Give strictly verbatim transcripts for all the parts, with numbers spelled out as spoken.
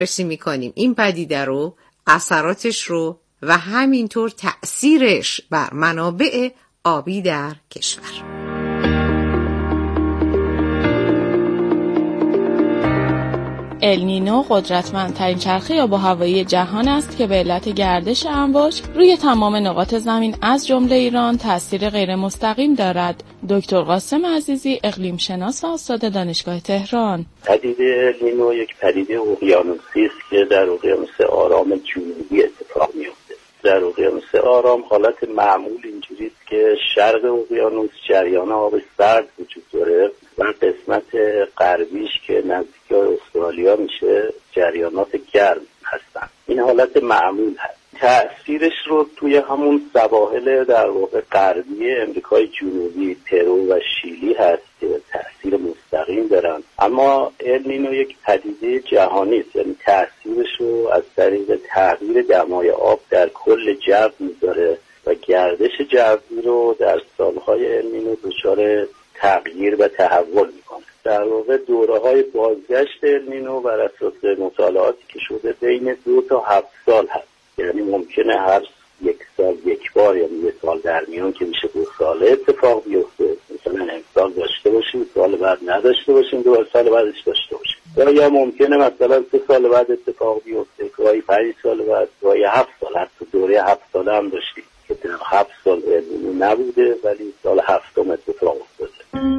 بررسی میکنیم این پدیده رو، اثراتش رو و همینطور تأثیرش بر منابع آبی در کشور. النینو قدرتمندترین چرخه آب و هوایی جهان است که به علت گردش امواج روی تمام نقاط زمین از جمله ایران تأثیر غیر مستقیم دارد. دکتر قاسم عزیزی، اقلیم شناس و استاد دانشگاه تهران: پدیده النینو یک پدیده اقیانوسی است که در اقیانوس آرام جنوبی اتفاق میفته. در اقیانوس آرام حالت معمول اینجوری است که شرق اقیانوس جریان آب سرد وجود داره و قسمت غربیش که نزدیک استرالیا میشه جریانات گرم هستن. این حالت معمول هست. تأثیرش رو توی همون سواحل در واقع غربی امریکای جنوبی، پرو و شیلی هست که تأثیر مستقیم دارن. اما النینو یک پدیده جهانی است، یعنی تأثیرش رو از طریق تغییر دمای آب در کل جو میذاره و گردش جوی رو در سالهای النینو دچار تغییر و تحول میکنه. در واقع دوره‌های بازگشت النینو بر اساس مطالعاتی که شده بین دو تا هفت سال هست، یعنی ممکنه هر یک سال یک بار، یعنی یک سال در میان که میشه دو ساله اتفاق بیفته. مثلا امسال داشته باشیم، سال بعد نداشته باشیم، دو سال بعدش داشته باشیم. یا یا ممکنه مثلا سه سال بعد اتفاق بیفته، گاهی پنج سال بعد، گاهی هفت سال. حتی دوره هفت ساله هم داشتیم که در هفت سال النینو نبوده ولی سال هفتم اتفاق افتاده.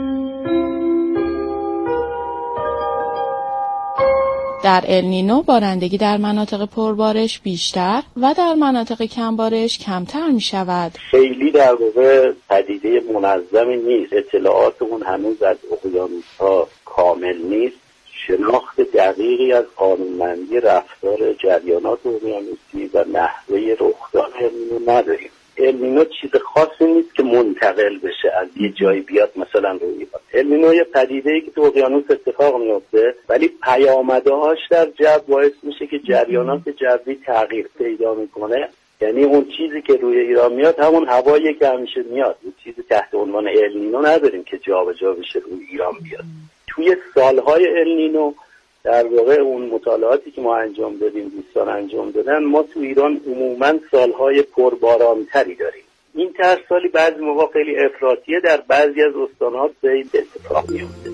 در النینو بارندگی در مناطق پربارش بیشتر و در مناطق کمبارش کمتر می شود. خیلی در واقع پدیده منظمی نیست. اطلاعات اون هنوز از اقیانوس‌ها کامل نیست. شناخت دقیقی از قانونمندی رفتار جریانات اقیانوسی و نحوه رخداد النینو نداریم. النینو چیز خاصی نیست که منتقل بشه از یه جایی بیاد مثلا روی ایران. النینو یه پدیده‌ای که تو اقیانوس اتفاق میفته ولی پیامدهاش در جو باعث میشه که جریانات جوی تغییر پیدا میکنه. یعنی اون چیزی که روی ایران میاد همون هوایی که همیشه میاد. اون چیزی تحت عنوان النینو نداریم که جابجا بشه روی ایران بیاد. توی سالهای النینو در واقع اون مطالعاتی که ما انجام دادیم، دوستان انجام دادن، ما تو ایران عموماً سالهای پربارانتری داریم. این طرح سالی بعضی موقع خیلی افراطیه، در بعضی از استان‌ها به اتفاق میفته.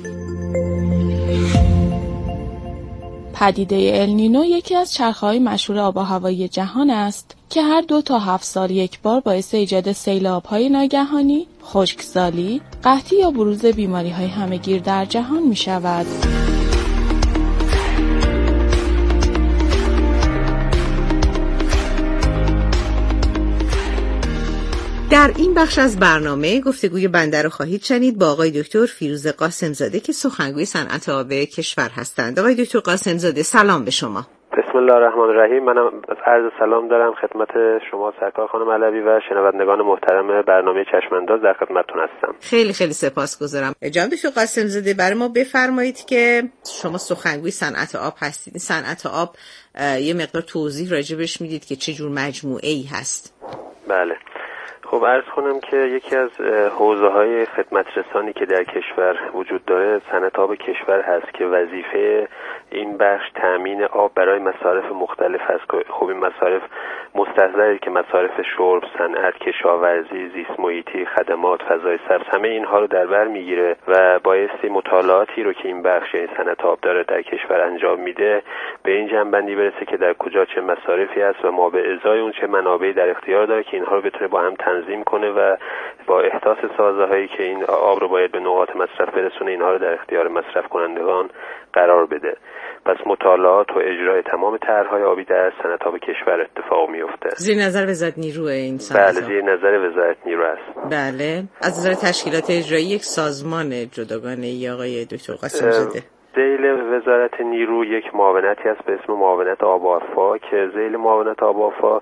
پدیده النینو یکی از چرخه‌های مشهور آب و هوایی جهان است که هر دو تا هفت سال یک بار باعث ایجاد سیلاب‌های ناگهانی، خشکسالی، قحطی یا بروز بیماری‌های همه‌گیر در جهان می‌شود. در این بخش از برنامه گفتگوی بنده رو خواهید شنید با آقای دکتر فیروز قاسم‌زاده که سخنگوی صنعت آب کشور هستند. آقای دکتر قاسم‌زاده، سلام به شما. بسم الله الرحمن الرحیم. منم عرض سلام دارم خدمت شما سرکار خانم علوی و شنوندگان محترم برنامه چشم‌انداز، در خدمتتون هستم. خیلی خیلی سپاسگزارم. جناب دکتر قاسم‌زاده، برای ما بفرمایید که شما سخنگوی صنعت آب هستید. صنعت آب یه مقدار توضیح راجبش میدید که چه جور مجموعه‌ای هست؟ بله. خب عرض کنم که یکی از حوزه‌های خدمت رسانی که در کشور وجود داره صنعت آب کشور هست که وظیفه این بخش تامین آب برای مصارف مختلف هست. خب این مصارف مستحضره که مصارف شرب، صنعت، کشاورزی، زیست محیطی، خدمات، فضای سبز، همه اینها رو در بر میگیره و بایستی مطالعاتی رو که این بخش این صنعت آب داره در کشور انجام میده به این جنبندی برسه که در کجا چه مصارفی هست و ما به ازای اون چه منابعی در اختیار داره که اینها رو بتونه با هم تنظیم کنه و با احداث سازه‌هایی که این آب رو باید به نقاط مصرف برسونه اینها رو در اختیار مصرف کنندگان قرار بده. پس مطالعات و اجرای تمام طرح‌های آبی در صنعت آب کشور اتفاق میفته. زیر نظر وزارت نیروی این صنعت. بله، زیر نظر وزارت نیرو است. بله. از نظر تشکیلات اجرایی یک سازمان جداگانه آقای دکتر قاسم‌زاده. ذیل وزارت نیرو یک معاونتی هست به اسم معاونت آب و افا که ذیل معاونت آب و افا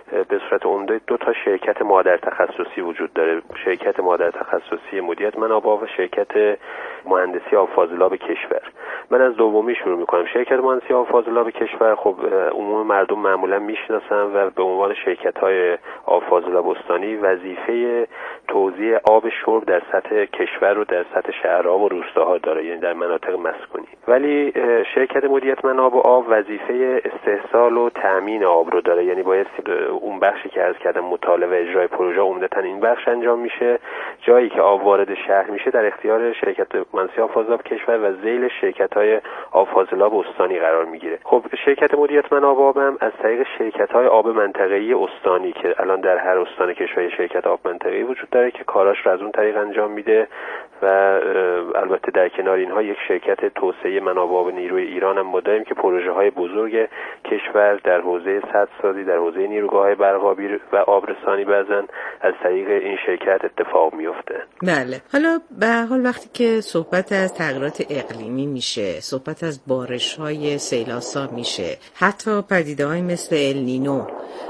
به صورت عمده دو تا شرکت مادر تخصصی وجود داره، شرکت مادر تخصصی مدیریت منابع و شرکت مهندسی آب فاضلاب کشور. من از دومی شروع میکنم. شرکت مهندسی آب فاضلاب کشور خب عموم مردم معمولا میشناسن و به عنوان شرکت‌های آب فاضلاب استانی وظیفه توزیع آب شرب در سطح کشور رو در سطح شهرها و روستاها داره، یعنی در مناطق مسکونی. ولی شرکت مدیریت منابع آب وظیفه استحصال و تأمین آب رو داره، یعنی باید اون بخشی که عرض کردم مطالعه و اجرای پروژه عمدتاً این بخش انجام میشه. جایی که آب وارد شهر میشه در اختیار شرکت مهندسی آب فاضلاب کشور و ذیل شرکت‌های آب فاضلاب استانی قرار میگیره. خب شرکت مدیریت منابع آب هم از طریق شرکت‌های آب منطقه‌ای استانی که الان در هر استان کشور شرکت آب منطقه‌ای وجود داره که کاراش رو از اون طریق انجام میده و البته در کنار اینها یک شرکت توسعه منابع آب نیروی ایران هم ما داریم که پروژه‌های بزرگ کشور در حوزه سدسازی، در حوزه نیروگاه‌های برق‌آبی و آبرسانی بعضاً از طریق این شرکت اتفاق میفته. بله. حالا به هر حال وقتی که صحبت از تغییرات اقلیمی میشه، صحبت از بارش‌های سیلاسا میشه، حتی پدیده‌های مثل النینو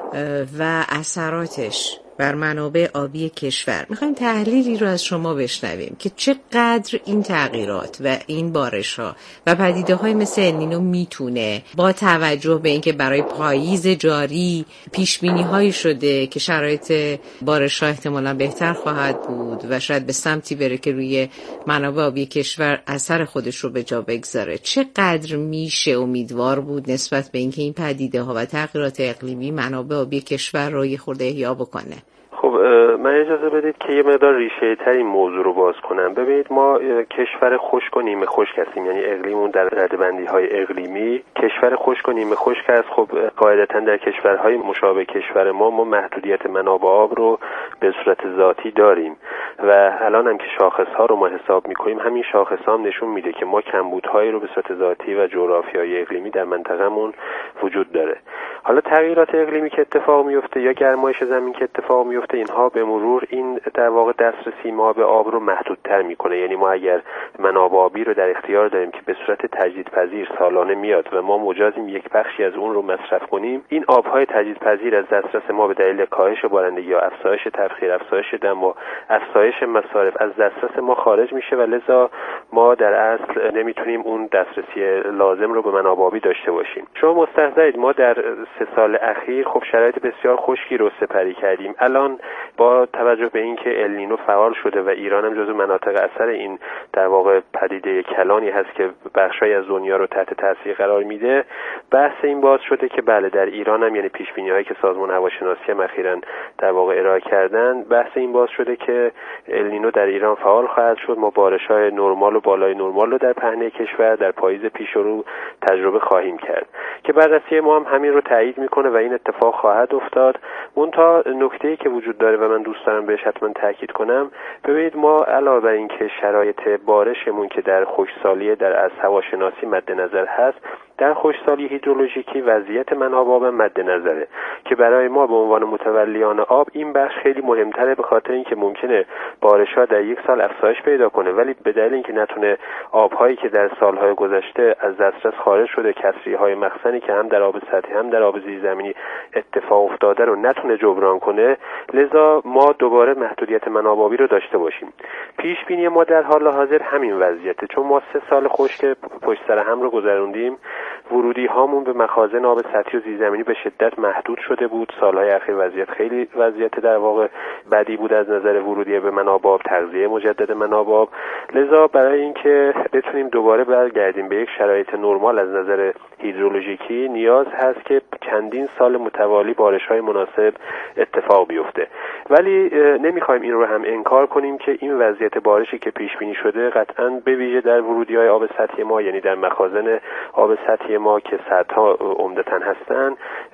و اثراتش بر منابع آبی کشور، میخوایم تحلیلی رو از شما بشنویم که چقدر این تغییرات و این بارش‌ها و پدیده‌های مثل النینو میتونه با توجه به اینکه برای پاییز جاری پیش‌بینی‌هایی شده که شرایط بارش‌ها احتمالاً بهتر خواهد بود و شاید به سمتی بره که روی منابع آبی کشور اثر خودش رو به جا بگذاره، چقدر میشه امیدوار بود نسبت به اینکه این پدیده‌ها و تغییرات اقلیمی منابع آبی کشور رو یه خورده احیا بکنه؟ خب من اجازه بدید که یه مقدار ریشه تر این موضوع رو باز کنم. ببینید ما کشور خشک و نیمه خشک هستیم، یعنی اقلیممون در ردبندی های اقلیمی کشور خشک و نیمه خشک است. خب قاعدتا در کشورهای مشابه کشور ما ما محدودیت منابع آب رو به صورت ذاتی داریم و الان هم که شاخص ها رو ما حساب میکنیم همین شاخص ها هم نشون میده که ما کمبودهایی رو به صورت ذاتی و جغرافیایی اقلیمی در منطقه‌مون وجود داره. حالا تغییرات اقلیمی که اتفاق میفته یا گرمایش زمین که اتفاق میفته، اینها به مرور این در واقع دسترسی ما به آب رو محدودتر میکنه. یعنی ما اگر منابع آبی رو در اختیار داریم که به صورت تجدیدپذیر سالانه میاد و ما مجازیم یک بخشی از اون رو مصرف کنیم، این آبهای تجدیدپذیر از دسترس ما به دلیل کاهش بارندگی یا افزایش تبخیر، افزایش دم و افزایش مصارف از دسترس ما خارج میشه و لذا ما در اصل نمیتونیم اون دسترسی لازم رو به منابع آبی داشته باشیم. شما مستحضرید ما در سه سال اخیر خب شرایط بسیار خشکی رو سپری کردیم. الان با توجه به اینکه النینو فعال شده و ایران هم جزو مناطق اثر این در واقع پدیده کلانی هست که بخشای از دنیا رو تحت تاثیر قرار میده، بحث این باز شده که بله در ایران هم، یعنی پیش بینی هایی که سازمان هواشناسی هم اخیراً در واقع ارائه کردن، بحث این باز شده که النینو در ایران فعال خواهد شد. ما بارش‌های نرمال و بالای نرمال رو در پهنه کشور در پاییز پیش رو تجربه خواهیم کرد که بررسی ما هم همین رو تایید میکنه و این اتفاق خواهد افتاد. منتها نکته‌ای که وجود داره و من دوست دارم بهش حتما تاکید کنم، ببینید ما علاوه بر اینکه شرایط بارشمون که در خشکسالی در از هواشناسی مد نظر هست، در خشکسالی هیدرولوژیکی وضعیت منابع آب مد نظره که برای ما به عنوان متولیان آب این بخش خیلی مهمتره، به خاطر اینکه ممکنه بارش‌ها در یک سال افزایش پیدا کنه ولی به دلیل اینکه نتونه آب‌هایی که در سال‌های گذشته از دسترس خارج شده، کسری‌های مخزنی که هم در آب سطحی هم در آب زیرزمینی اتفاق افتاده رو نتونه جبران کنه، لذا ما دوباره محدودیت منابع آبی رو داشته باشیم. پیش بینی ما در حال حاضر همین وضعیته، چون ما سه سال خشک پشت سر هم رو گذروندیم. ورودی هامون به مخازن آب سطحی و زیرزمینی به شدت محدود شده بود. سالهای اخیر وضعیت خیلی وضعیت در واقع بدی بود از نظر ورودی به منابع آب، تغذیه مجدد منابع آب. لذا برای اینکه بتونیم دوباره برگردیم به یک شرایط نرمال از نظر هیدرولوژیکی، نیاز هست که چندین سال متوالی بارش‌های مناسب اتفاق بیفته. ولی نمیخوایم این رو هم انکار کنیم که این وضعیت بارشی که پیش بینی شده قطعاً به ویژه در ورودی‌های آب سطحی ما، یعنی در مخازن آب سطحی ما که سدها عمدتاً هستن،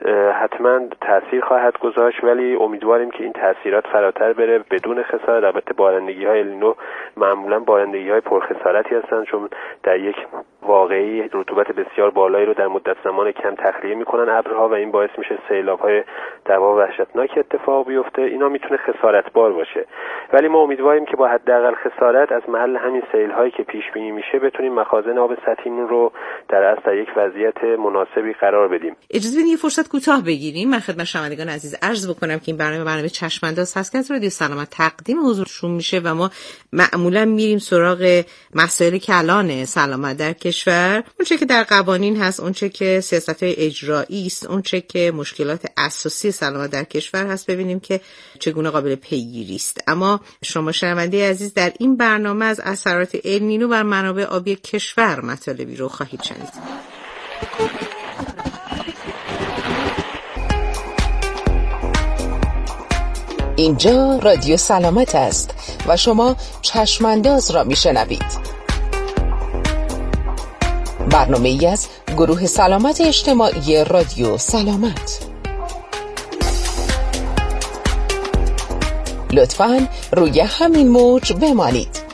حتما تأثیر خواهد گذاشت. ولی امیدواریم که این تأثیرات فراتر بره بدون خسارت. البته بارندگی‌های النینو معمولاً بارندگی‌های پرخسارتی هستن، چون در یک واقعی رطوبت بسیار بالایی رو در مدت زمان کم تخلیه میکنن ابرها و این باعث میشه سیلاب‌های در واقع وحشتناک اتفاق بیفته. اینا میتونه خسارتبار باشه، ولی ما امیدواریم که با حداقل خسارت از محل همین سیل‌هایی که پیش بینی میشه بتونیم مخازن آب سطحیمون رو در اصل یک وضعیت وضعیت مناسبی قرار بدیم. اجازه بدید یه فرصت کوتاه بگیریم. من خدمت شنوندگان عزیز عرض بکنم که این برنامه برنامه چشم‌انداز هست که از رادیو سلامت تقدیم حضورشون میشه و ما معمولا میریم سراغ مسائل کلان سلامت در کشور، اونچه که در قوانین هست، اونچه که سیاست‌های اجرایی است، اونچه که مشکلات اساسی سلامت در کشور هست، ببینیم که چگونه قابل پیگیری است. اما شما شنونده عزیز در این برنامه از اثرات النینو بر منابع آبی کشور مطالبی رو خواهید شنید. اینجا رادیو سلامت است و شما چشمانداز را میشنوید. برنامه ای از گروه سلامت اجتماعی رادیو سلامت. لطفاً روی همین موج بمانید.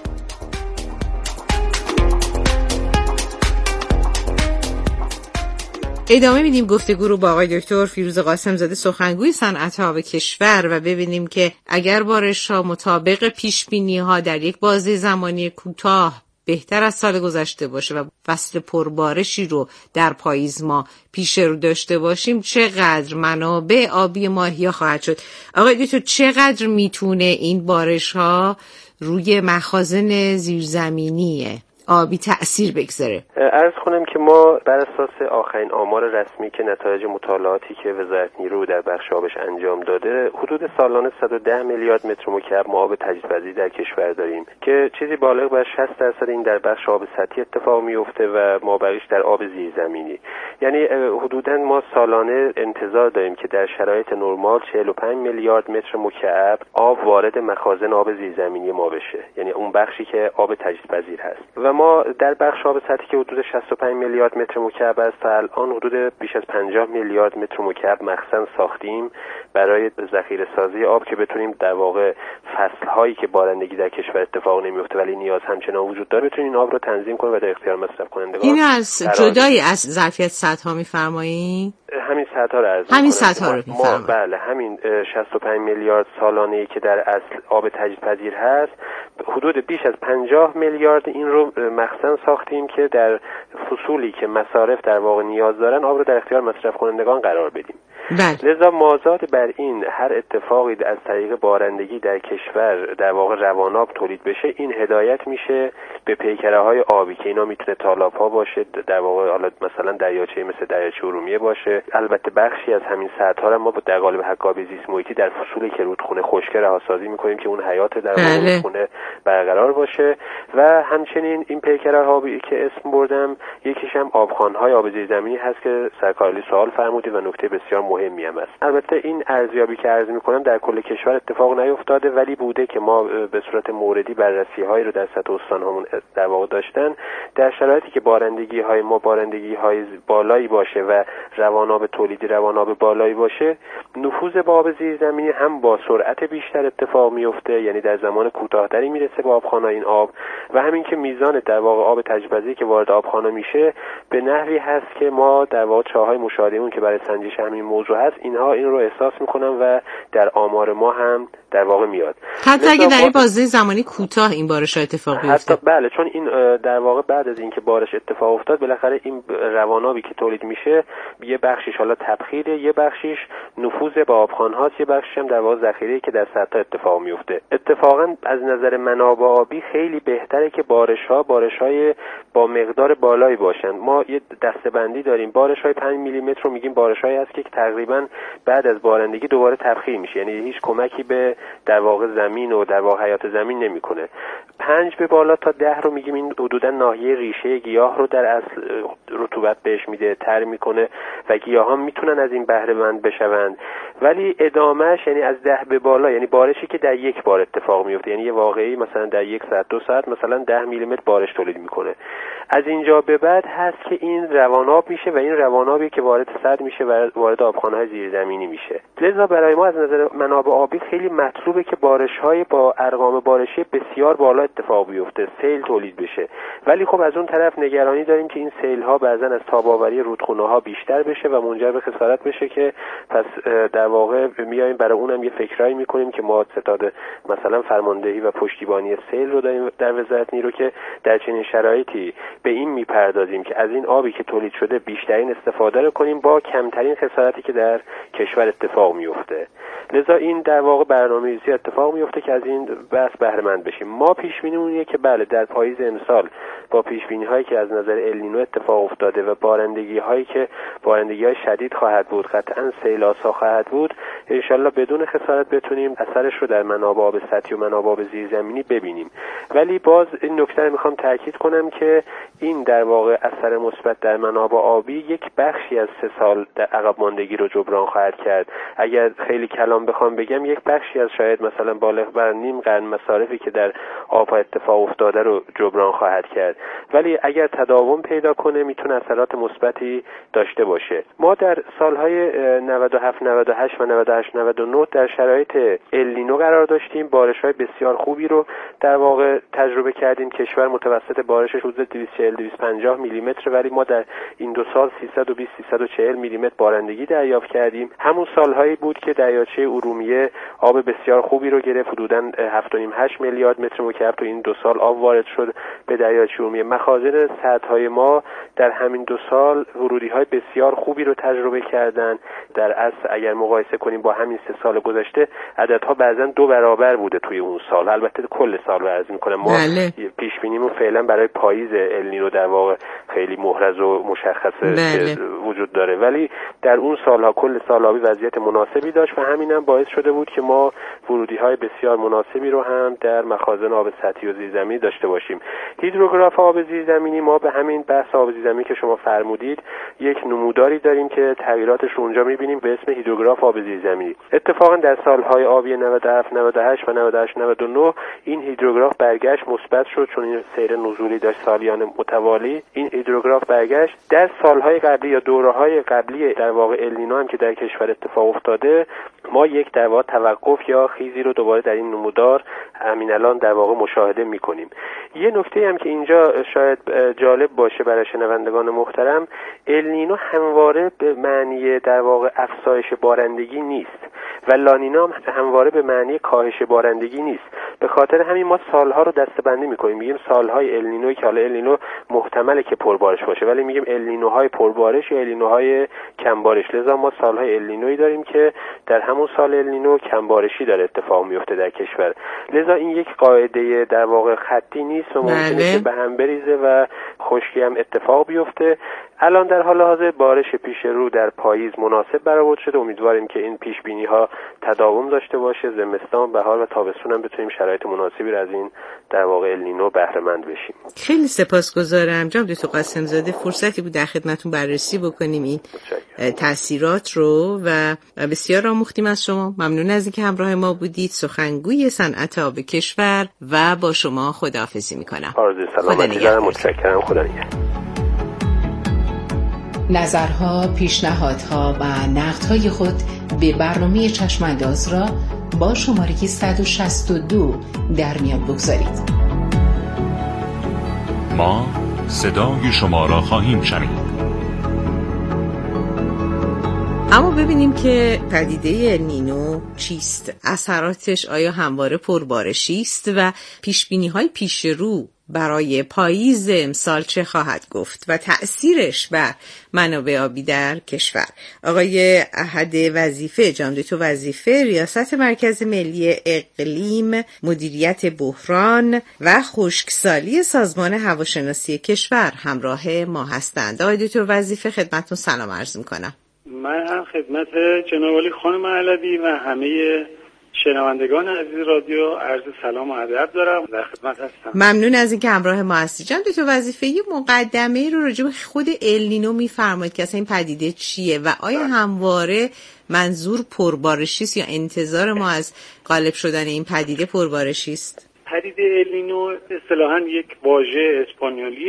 ادامه میدیم گفتگو رو با آقای دکتر فیروز قاسم زاده، سخنگوی صنعت آب کشور، و ببینیم که اگر بارش‌ها مطابق پیش‌بینی‌ها در یک بازه زمانی کوتاه بهتر از سال گذشته باشه و فصل پربارشی رو در پاییز ما پیش رو داشته باشیم، چقدر منابع آبی ما احیا خواهد شد. آقای دکتر، چقدر میتونه این بارش‌ها روی مخازن زیرزمینی آبی تأثیر بگذاره؟ عرض کنم که ما بر اساس آخرین آمار رسمی که نتایج مطالعاتی که وزارت نیرو در بخش آبش انجام داده، حدود سالانه صد و ده میلیارد متر مکعب ما آب تجدیدپذیر در کشور داریم که چیزی بالغ بر شصت درصد این در بخش آب سطحی اتفاق میفته و مابقیش در آب زیرزمینی. یعنی حدوداً ما سالانه انتظار داریم که در شرایط نرمال چهل و پنج میلیارد متر مکعب آب وارد مخازن آب زیرزمینی ما بشه، یعنی اون بخشی که آب تجدیدپذیر هست. و ما در بخش آب سطحی که حدود شصت و پنج میلیارد متر مکعب است، تا الان حدود بیش از پنجاه میلیارد متر مکعب مخزن ساختیم برای ذخیره سازی آب که بتونیم در واقع فصل‌هایی که بارندگی در کشور اتفاق نمیفته ولی نیاز همچنان وجود داره بتونیم این آب رو تنظیم کنیم و در اختیار مصرف کنندگان. این از جدایی از ظرفیت سدها می‌فرمایید؟ همین سدها رو عرض می‌کنم. همین سدها رو می‌فرمایید. بله، همین شصت و پنج میلیارد سالانه‌ای که در اصل آب تجدیدپذیر هست، حدود بیش از پنجاه میلیارد این رو مخزن ساختیم که در فصولی که مصارف در واقع نیاز دارن آب رو در اختیار مصرف کنندگان قرار بدیم. بله. لذا مازاد بر این هر اتفاقی از طریق بارندگی در کشور در واقع رواناب تولید بشه، این هدایت میشه به پیکره‌های آبی که اینا میتونه تالاب‌ها باشه، در واقع حالا مثلا دریاچه مثل دریاچه ارومیه باشه. البته بخشی از همین سدها رو ما در قالب حق آبی زیست محیطی در فصولی که رودخونه خشکه رهاسازی می‌کنیم که اون حیات در واقع رودخونه برقرار باشه. و همچنین این پیکرهای آبی که اسم بردم، یکیش هم آبخوان‌های آب زیرزمینی هست که سرکار سوال فرمودید و نکته بسیار مهمی هم است. البته این ارزیابی که عرض می‌کنم در کل کشور اتفاق نیفتاده، ولی بوده که ما به صورت موردی بررسی‌هایی رو در سطح استان‌هامون در واقع داشتن. در شرایطی که بارندگی‌های ما بارندگی‌های بالایی باشه و رواناب تولیدی رواناب بالایی باشه، نفوذ به آب زیرزمینی هم با سرعت بیشتر اتفاق میفته، یعنی در زمان کوتاه‌تری میرسه به آبخوان‌ها این آب، و همین که میزان در واقع آب تجدیدپذیر که وارد آبخوان‌ها میشه به نحوی هست که ما در واقع چاهای مشاهده‌مون که برای سنجش همین موضوع هست، اینها این رو احساس میکنن و در آمار ما هم در واقع میاد. حتی اگه در این بازه زمانی کوتاه این بارش اتفاق بیفته. حتی بله، چون این در واقع بعد از اینکه بارش اتفاق افتاد، بالاخره این روانابی که تولید میشه یه بخشیش حالا تبخیره، یه بخشیش نفوذ به آبخوان‌هاست، یه بخشش هم در واقع ذخیره‌ای که در سدها اتفاق میفته. اتفاقا از نظر منابع آبی خیلی بهتره که بارش‌ها بارش‌های با مقدار بالایی باشن. ما یه دسته‌بندی داریم، بارش‌های پنج میلی متر رو میگیم بارش‌هایی هست که تقریبا بعد از بارندگی دوباره تبخیر میشه، یعنی هیچ کمکی به در واقع زمین و در واقع حیات زمین نمیکنه. پنج به بالا تا ده رو میگیم این حدودا ناحیه ریشه گیاه رو در اصل رطوبت بهش میده، تر میکنه و گیاها میتونن از این بهره مند بشوند. ولی ادامهش یعنی از ده به بالا، یعنی بارشی که در یک بار اتفاق میفته، یعنی یه واقعی مثلا در یک ساعت دو ساعت مثلا ده میلی متر بارش تولید میکنه. از اینجا به بعد هست که این رواناب میشه و این روانابی که وارد سد میشه و وارد آبخوان‌های زیرزمینی میشه. لذا برای ما از نظر منابع آبی خیلی مطلوبه که بارش‌های با ارقام بارشی بسیار بالا اتفاق بیفته، سیل تولید بشه. ولی خب از اون طرف نگرانی داریم که این سیل ها بعضا از تاب‌آوری رودخونه ها بیشتر بشه و منجر به خسارت بشه که پس در واقع میایم برای اونم یه فکرایی میکنیم که ما ستاد مثلا فرماندهی و پشتیبانی سیل رو داریم در وزارت نیرو که در چنین شرایطی به این میپردازیم که از این آبی که تولید شده بیشترین استفاده رو کنیم با کمترین خسارتی که در کشور اتفاق میفته. لذا این در واقع برنامه‌ریزی اتفاق میفته که از این بحث بهره مند بشیم. ما پیش بینیمون اینه که بله در پاییز امسال با پیش بینی هایی که از نظر النینو اتفاق افتاده و بارندگی هایی که بارندگی های شدید خواهد بود، قطعا سیل‌آسا خواهد بود، ان شاءالله بدون خسارت بتونیم اثرش رو در منابع آب سطحی و منابع آب زیرزمینی ببینیم. ولی باز این نکته رو میخوام تاکید کنم که این در واقع اثر مثبت در منابع آبی یک بخشی از سه سال در عقب ماندگی رو جبران خواهد کرد. اگر خیلی کلام بخوام بگم یک بخشی از شاید مثلا بالغ بر نیم قرن مصارفی که در آب اتفاق افتاده رو جبران خواهد کرد. ولی اگر تداوم پیدا کنه میتونه اثرات مثبتی داشته باشه. ما در سالهای نود و هفت نود و هشت و نود و هشت نود و نه در شرایط النینو قرار داشتیم. بارش‌های بسیار خوبی رو در واقع تجربه کردیم. کشور متوسط بارشش حدود دویست و چهل دویست و پنجاه میلی متر، ولی ما در این دو سال سیصد و بیست سیصد و چهل میلی متر بارندگی دریافت کردیم. همون سالهایی بود که دریاچه ارومیه آب بسیار خوبی رو گرفت، حدوداً هفت و نیم هشت میلیارد متر مکعب تو این دو سال آب وارد شد به دریاچه ارومیه. مخازن سدهای ما در همین دو سال ورودی‌های بسیار خوبی رو تجربه کردن. در اصل اگر مقایسه کنیم با همین سه سال گذشته عددها بعضاً دو برابر بوده توی اون سال. البته کل سال رو عرض می‌کنم. ما بله. پیش بینیمون فعلا برای پاییز النینو در واقع خیلی محرز و مشخصه بله. وجود داره، ولی در اون سالها کل سال آبی وضعیت مناسبی داشت و همین هم باعث شده بود که ما ورودی‌های بسیار مناسبی رو هم در مخازن آب سطحی و زیرزمینی داشته باشیم. هیدروگراف آب زیرزمینی، ما به همین بحث آب زیرزمینی که شما فرمودید یک نموداری داریم که تغییراتش رو اونجا می‌بینیم به اسم هیدروگراف آب زیرزمینی. اتفاقا در سالهای آبی نود و هفت نود و هشت و نود و هشت نود و نه این هیدروگراف برگشت، مثبت شد، چون این سیر نزولی داشت سالیانه متوالی. این هیدروگراف برگشت. در سالهای قبلی یا دوره‌های قبلی در واقع النینو هم که در کشور اتفاق افتاده، ما یک در واقع توقف یا خیزی رو دوباره در این نمودار همین الان در واقع مشاهده می‌کنیم. یه نکته هم که اینجا شاید جالب باشه برای شنوندگان محترم، النینو همواره به معنی در واقع افزایش بارندگی نیست و لانینا هم همواره به معنی کاهش بارندگی نیست. به خاطر همین ما سالها رو دسته‌بندی می‌کنیم، میگیم سالهای النینویی که حالا النینو محتمله که پربارش باشه، ولی میگیم النینوهای پربارش یا النینوهای کمبارش. لذا ما سالهای النینویی داریم که در همون سال النینو کمبارشی داره اتفاق میفته در کشور. لذا این یک قاعده در واقع خطی نیست و ممکنه که به هم بریزه و خشکی هم اتفاق بیفته. الان در حال حاضر بارش پیش رو در پاییز مناسب برآورد شده. امیدواریم که این پیش بینی ها تداوم داشته باشه، زمستان، بهار و تابستون هم بتونیم شرایط مناسبی رو از این در واقع النینو بهره مند بشیم. خیلی سپاسگزارم جناب دکتر قاسم زاده. فرصتی بود در خدمتتون بررسی بکنیم این تاثیرات رو و بسیار آموختیم از شما. ممنون از اینکه همراه ما بودید. سخنگوی صنعت آب کشور و با شما خداحافظی میکنم. آرزوی سلامتی دارم. متشکرم. خدا نگهدار. نظرها، پیشنهادها و نقدهای خود به برنامه چشمانداز را با شماره صد و شصت و دو در میان بگذارید. ما صدای شما را خواهیم شنید. اما ببینیم که پدیده النینو چیست؟ اثراتش آیا همواره پربارشی است و پیشبینی‌های پیش رو برای پاییز امسال چه خواهد گفت و تأثیرش بر منابع آبی در کشور؟ آقای احد وظیفه، جناب دکتر وظیفه، ریاست مرکز ملی اقلیم، مدیریت بحران و خشکسالی سازمان هواشناسی کشور همراه ما هستند. آقای دکتر وظیفه، خدمتتون سلام عرض می‌کنم. من هم خدمت جناب عالی خانم علوی و همه شنوندگان عزیز رادیو عرض سلام و ادب دارم. در خدمت هستم. ممنون از اینکه همراه ما هستید. جناب دکتر وظیفه، یه مقدمه رو راجع به خود النینو میفرمایید که اصلا این پدیده چیه و آیا همواره منظور پربارشی است یا انتظار ما از غالب شدن این پدیده پربارشی است؟ پدیده النینو اصطلاحاً یک واژه اسپانیولیه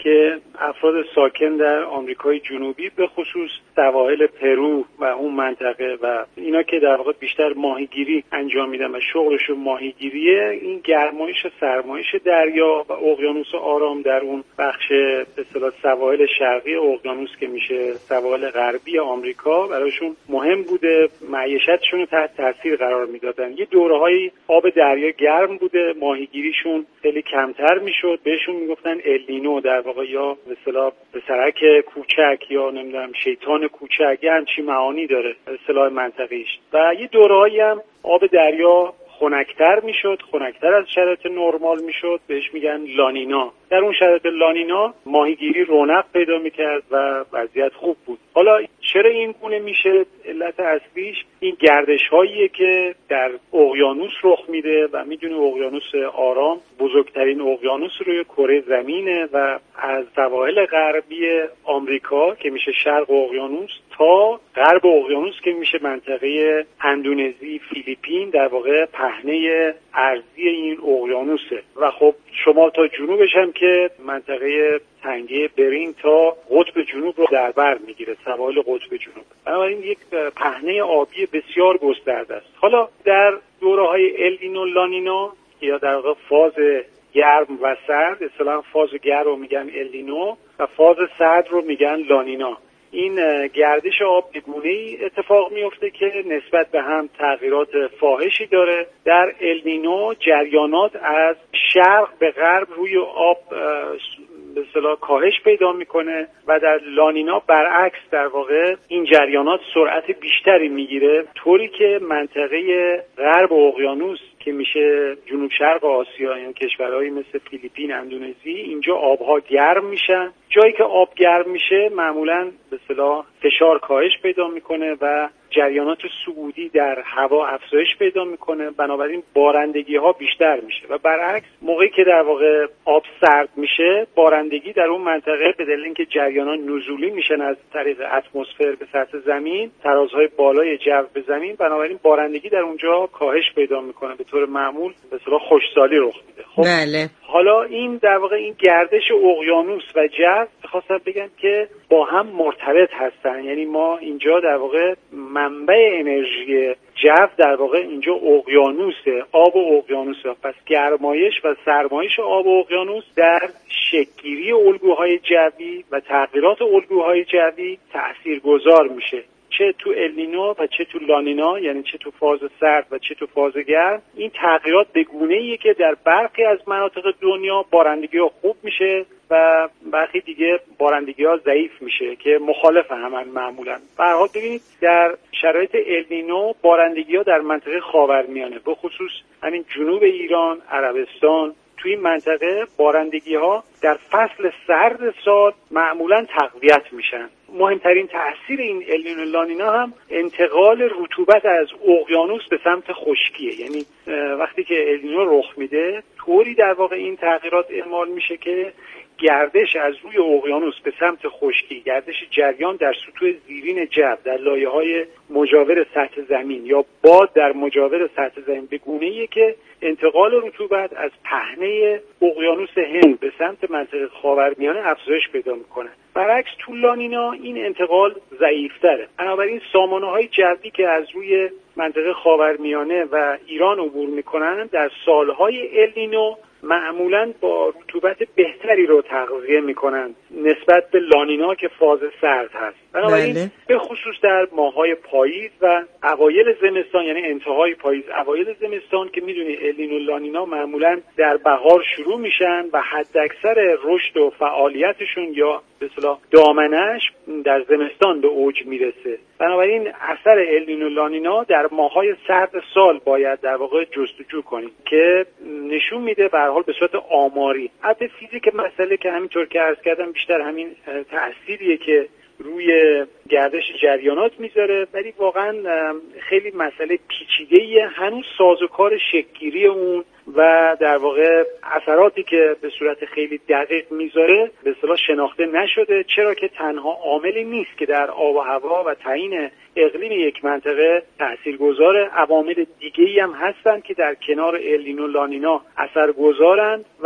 که افراد ساکن در آمریکای جنوبی به خصوص سواحل پرو و اون منطقه و اینا که در واقع بیشتر ماهیگیری انجام میدن و شغلشون ماهیگیریه، این گرمایش و سرمایش دریا و اقیانوس آرام در اون بخش به اصطلاح سواحل شرقی اقیانوس که میشه سواحل غربی آمریکا برایشون مهم بوده، معیشتشون رو تحت تاثیر قرار میدادن. یه دوره‌های آب دریا گرم بوده، ماهیگیریشون خیلی کمتر میشد، بهشون میگفتن النینو در واقع، یا به اصطلاح پسرک کوچک یا نمیدونم شیطان کوچک، یه همچین معانی داره اصطلاح منطقیش. و یه دوره‌هایی هم آب دریا خنک‌تر میشد، خنک‌تر از شرایط نرمال میشد، بهش میگن لانینا. در اون شرایط لانینا ماهیگیری رونق پیدا میکرد و وضعیت خوب بود. حالا چرا این گونه میشه؟ علت اصلیش این گردش‌هاییه که در اقیانوس رخ میده و میدونی اقیانوس آرام بزرگترین اقیانوس روی کره زمینه و از سواحل غربی آمریکا که میشه شرق اقیانوس تا غرب اقیانوس که میشه منطقه اندونزی، فیلیپین، در واقع پهنه ارضی این اقیانوسه. و خب شما تا جنوبش هم که منطقه تنگه برینگ تا قطب جنوب رو در بر میگیره، سواحل قطب جنوب. بنابراین یک پهنه آبی بسیار گسترده است. حالا در دوره‌های النینو لانینا یا در واقع فاز گرم و سرد، اصطلاحاً فاز گرم رو میگن النینو و فاز سرد رو میگن لانینا. این گردش آب به گونه‌ای اتفاق میفته که نسبت به هم تغییرات فاحشی داره. در النینو جریانات از شرق به غرب روی آب به اصطلاح کاهش پیدا میکنه و در لانینا برعکس در واقع این جریانات سرعت بیشتری میگیره، طوری که منطقه غرب اقیانوس که میشه جنوب شرق آسیا، یعنی کشورهایی مثل فیلیپین، اندونزی، اینجا آبها گرم میشن. جایی که آب گرم میشه معمولاً به اصطلاح فشار کاهش پیدا میکنه و جریانات صعودی در هوا افزایش پیدا میکنه، بنابراین بارندگی ها بیشتر میشه. و برعکس موقعی که در واقع آب سرد میشه، بارندگی در اون منطقه به دلیل اینکه جریانات نزولی میشن از طریق اتمسفر به سطح زمین، ترازهای بالای جو به زمین، بنابراین بارندگی در اونجا کاهش پیدا میکنه، به طور معمول به اصطلاح خشکسالی رخ میده. خب بله. حالا این در واقع این گردش اقیانوس و جو خواستم بگم که با هم مرتبط هستن، یعنی ما اینجا در واقع منبع انرژی جو در واقع اینجا اقیانوسه، آب و اقیانوسه. پس گرمایش و سرمایش آب و اقیانوس در شکل‌گیری الگوهای جوی و تغییرات الگوهای جوی تاثیرگذار میشه، چه تو النینو و چه تو لانینا، یعنی چه تو فاز سرد و چه تو فاز گرم. این تغییرات به گونه‌ایه که در برخی از مناطق دنیا بارندگی‌ها خوب میشه و برخی دیگه بارندگی‌ها ضعیف میشه که مخالف همن معمولاً. به هر حال ببینید در شرایط النینو بارندگی‌ها در منطقه خاورمیانه، به خصوص همین جنوب ایران، عربستان، توی این منطقه بارندگی‌ها در فصل سرد سال معمولاً تقویت میشن. مهمترین تأثیر این النینو لانینا هم انتقال رطوبت از اقیانوس به سمت خشکیه. یعنی وقتی که النینو رخ میده طوری در واقع این تغییرات اعمال میشه که گردش از روی اقیانوس به سمت خشکی، گردش جریان در سطوح زیرین جو، در لایه‌های مجاور سطح زمین یا باد در مجاور سطح زمین، به گونه‌ایه که انتقال رطوبت از پهنه اقیانوس هند به سمت منطقه خاورمیانه افزایش پیدا میکنه. برعکس تو لانینا این انتقال ضعیف‌تره. بنابراین سامانه‌های جوی که از روی منطقه خاورمیانه و ایران عبور میکنن در سالهای النینو معمولاً با رطوبت بهتری رو تغذیه میکنن نسبت به لانینا که فاز سرد هست. بنابراین بله. به خصوص در ماه‌های پاییز و اوایل زمستان، یعنی انتهای پاییز اوایل زمستان که میدونی النینو لانینا معمولاً در بهار شروع میشن و حداکثر رشد و فعالیتشون یا به اصطلاح دامنش در زمستان به اوج میرسه. بنابراین اثر النینو لانینا در ماه‌های سرد سال باید در واقع جستجو کنیم که نشون میده به هر حال به صورت آماری. البته فیزیک مسئله که همینطور که عرض کردم بیشتر همین تأثیریه که روی گردش جریانات میذاره، ولی واقعا خیلی مسئله پیچیده‌ایه، هنوز سازوکار شکل‌گیری اون و در واقع اثراتی که به صورت خیلی دقیق میذاره به اصطلاح شناخته نشده، چرا که تنها عاملی نیست که در آب و هوا و تعیین اقلیم یک منطقه تاثیرگذاره، عوامل دیگه‌ای هم هستن که در کنار النینو لانینا اثرگذارند و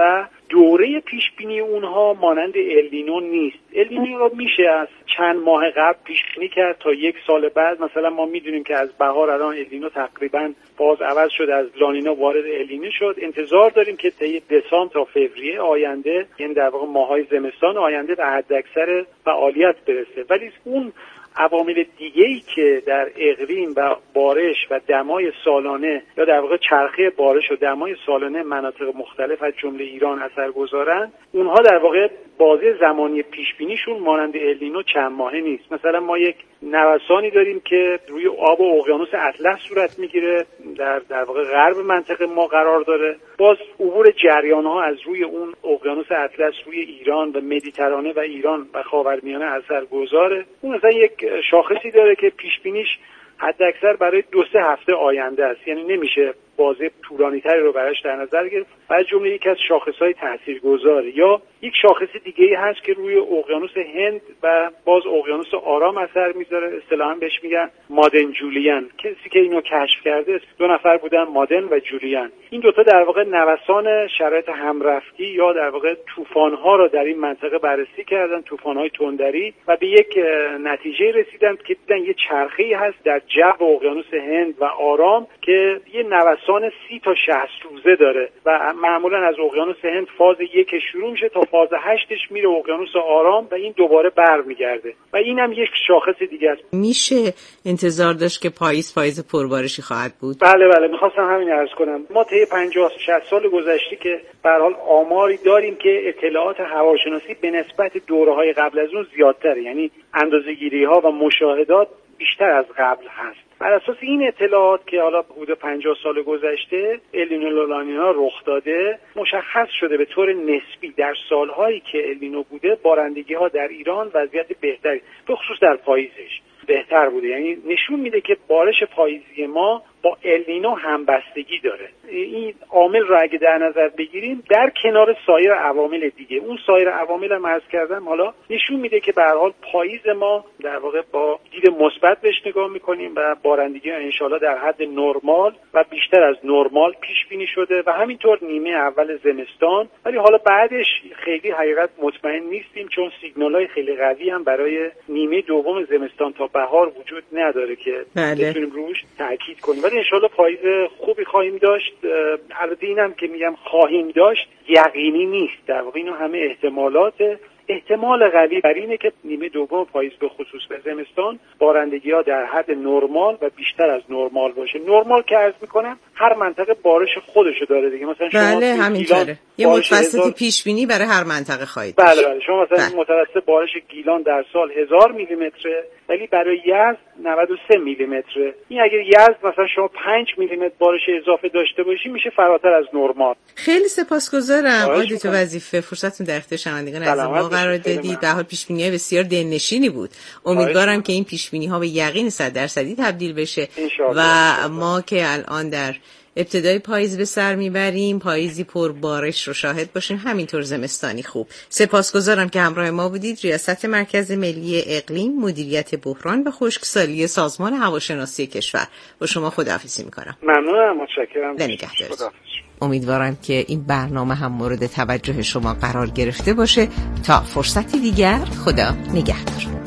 دوره پیش بینی اونها مانند النینو نیست. النینو رو میشه از چند ماه قبل پیش بینی کرد تا یک سال بعد. مثلا ما میدونیم که از بهار الان النینو تقریبا باز عوض شد، از لانینا وارد النینو شد. انتظار داریم که طی دسامبر تا فوریه آینده، یعنی در واقع ماهای زمستان آینده، به حداکثر فعالیت برسه. ولی اون عوامل دیگه‌ای که در اقلیم و بارش و دمای سالانه یا در واقع چرخه بارش و دمای سالانه مناطق مختلف از جمله ایران اثر گذارن، اونها در واقع بازه زمانی پیش بینیشون مانند النینو چند ماهه نیست. مثلا ما یک نوسانی داریم که روی آب و اقیانوس اطلس صورت میگیره، در در واقع غرب منطقه ما قرار داره. باز عبور جریان‌ها از روی اون اقیانوس اطلس روی ایران و مدیترانه و ایران و خاورمیانه اثرگذاره. اون مثلا یک شاخصی داره که پیش بینیش حداکثر برای دو سه هفته آینده است، یعنی نمیشه بازه طولانی‌تری رو براش در نظر گرفت. از جمله یکی از شاخص‌های تاثیرگذاره. یا یک شاخص دیگه‌ای هست که روی اقیانوس هند و باز اقیانوس آرام اثر میذاره، اصطلاحاً بهش میگن مادن جولیان. کسی که اینو کشف کرده دو نفر بودن، مادن و جولیان. این دوتا در واقع نوسان شرایط همرفتی یا در واقع طوفان‌ها رو در این منطقه بررسی کردن، طوفان‌های تندری، و به یک نتیجه رسیدن که دیدن یه چرخه‌ای هست در جو اقیانوس هند و آرام که یه نوسان سی تا شصت روزه داره و معمولا از اقیانوس هند فاز یک شروع میشه تا فاز هشتش میره اقیانوس آرام و این دوباره برمیگرده و این هم یک شاخص دیگه است. میشه انتظار داشت که پاییز پاییز پربارشی خواهد بود؟ بله بله، میخواستم همین عرض کنم. ما طی پنجاه شصت سال گذشته که به هر حال آماری داریم که اطلاعات هواشناسی به نسبت دوره‌های قبل از اون زیادتره، یعنی اندازه‌گیری‌ها و مشاهدات بیشتر از قبل هست. بر اساس این اطلاعات که حالا حدود پنجاه سال گذشته النینو لانینا رخ داده، مشخص شده به طور نسبی در سالهایی که النینو بوده بارندگی‌ها در ایران وضعیت بهتری، به خصوص در پاییزش بهتر بوده. یعنی نشون میده که بارش پاییزی ما با النینو همبستگی داره. این عامل رو اگه در نظر بگیریم در کنار سایر عوامل دیگه، اون سایر عوامل هم عرض کردم، حالا نشون میده که به هر حال پاییز ما در واقع با دید مثبت بهش نگاه میکنیم و بارندگی انشالله در حد نرمال و بیشتر از نرمال پیش بینی شده و همینطور نیمه اول زمستان. ولی حالا بعدش خیلی حقیقت مطمئن نیستیم چون سیگنال‌های خیلی قوی هم برای نیمه دوم زمستان تا بهار وجود نداره که بله. بتونیم روش تاکید کنیم. ولی انشالله پاییز خوبی خواهیم داشت. البته اینم که میگم خواهیم داشت یقینی نیست، در واقع اینو همه احتمالات. احتمال قوی بر اینه که نیمه دوم پاییز به خصوص به زمستان بارندگی‌ها در حد نرمال و بیشتر از نرمال باشه. نرمال که عرض میکنم هر منطقه بارش خودشو داره دیگه. مثلا شما بله همینطوره، یه متوسط پیش بینی برای هر منطقه خواهید بله بله شما مثلا بله. متوسط بارش گیلان در سال هزار میلی متره، ولی برای یزد نود و سه میلی متره. این اگر یزد مثلا شما پنج میلی متر بارش اضافه داشته باشی میشه فراتر از نرمال. خیلی سپاسگزارم عادی تو وظیفه فرصتتون در اختیار شنوندگان از ما قرار دادید. به حال پیش بینی‌های بسیار دلنشینی بود. امیدوارم که این پیش بینی‌ها به یقین صد درصدی تبدیل بشه و ما که الان در ابتدای پاییز به سر میبریم، پاییزی پر بارش رو شاهد باشیم، همینطور زمستانی خوب. سپاسگزارم که همراه ما بودید. ریاست مرکز ملی اقلیم، مدیریت بحران و خشکسالی سازمان هواشناسی کشور. با شما خداحافظی میکنم. ممنونم، متشکرم. نگهدارید. امیدوارم که این برنامه هم مورد توجه شما قرار گرفته باشه. تا فرصتی دیگر، خدا نگهدار.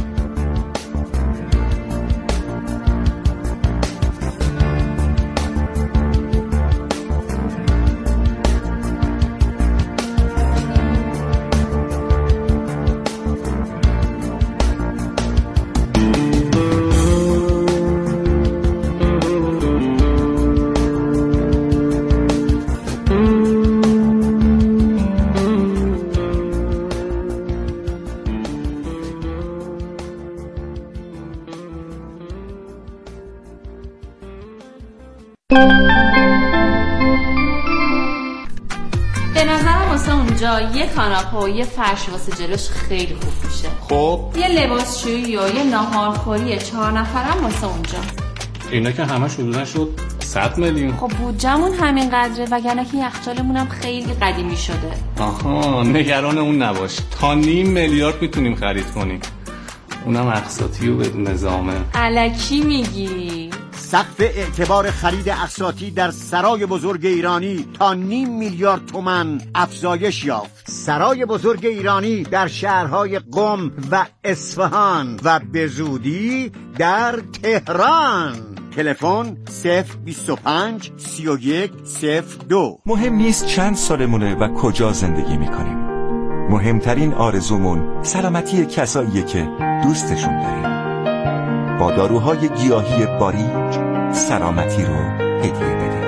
به نظرم واسه اونجا یه کاناپه و یه فرش واسه جلوش خیلی خوب میشه. خب یه لباسشویی و یه ناهارخوری چهار نفرم واسه اونجا. اینا که همش حدوداً شد صد میلیون. خب بودجمون همین قدره وگرنه که یخچالمون هم خیلی قدیمی شده. آها نگران اون نباش، تا نیم میلیارد میتونیم خرید کنیم، اونم اقساطی و بدون نظامه. الکی میگی؟ سقف اعتبار خرید اساتید در سرای بزرگ ایرانی تا نیم میلیارد تومان افزایش یافت. سرای بزرگ ایرانی در شهرهای قم و اصفهان و به زودی در تهران. تلفن صفر بیست و پنج سی و یک صفر دو. مهم نیست چند سالمونه و کجا زندگی میکنیم. مهمترین آرزومون سلامتی کساییه که دوستشون داریم. با داروهای گیاهی باریک سلامتی رو هدیه بدیم.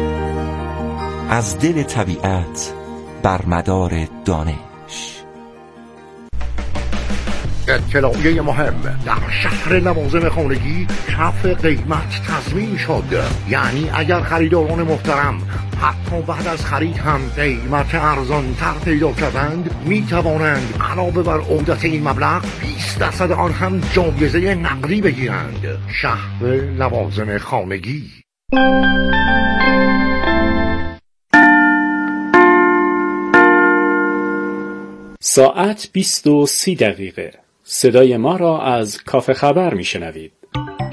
از دل طبیعت بر مدار دانش. اطلاعیه مهم: در شهر لوازم خانگی کف قیمت تضمین شد. یعنی اگر خریداران محترم حتی بعد از خرید هم قیمت ارزان‌تر پیدا کردند، می توانند علاوه بر عودت این مبلغ بیست درصد آن هم جایزه نقدی بگیرند. شهر لوازم خانگی. ساعت بیست و سی دقیقه. صدای ما را از کافه خبر می شنوید.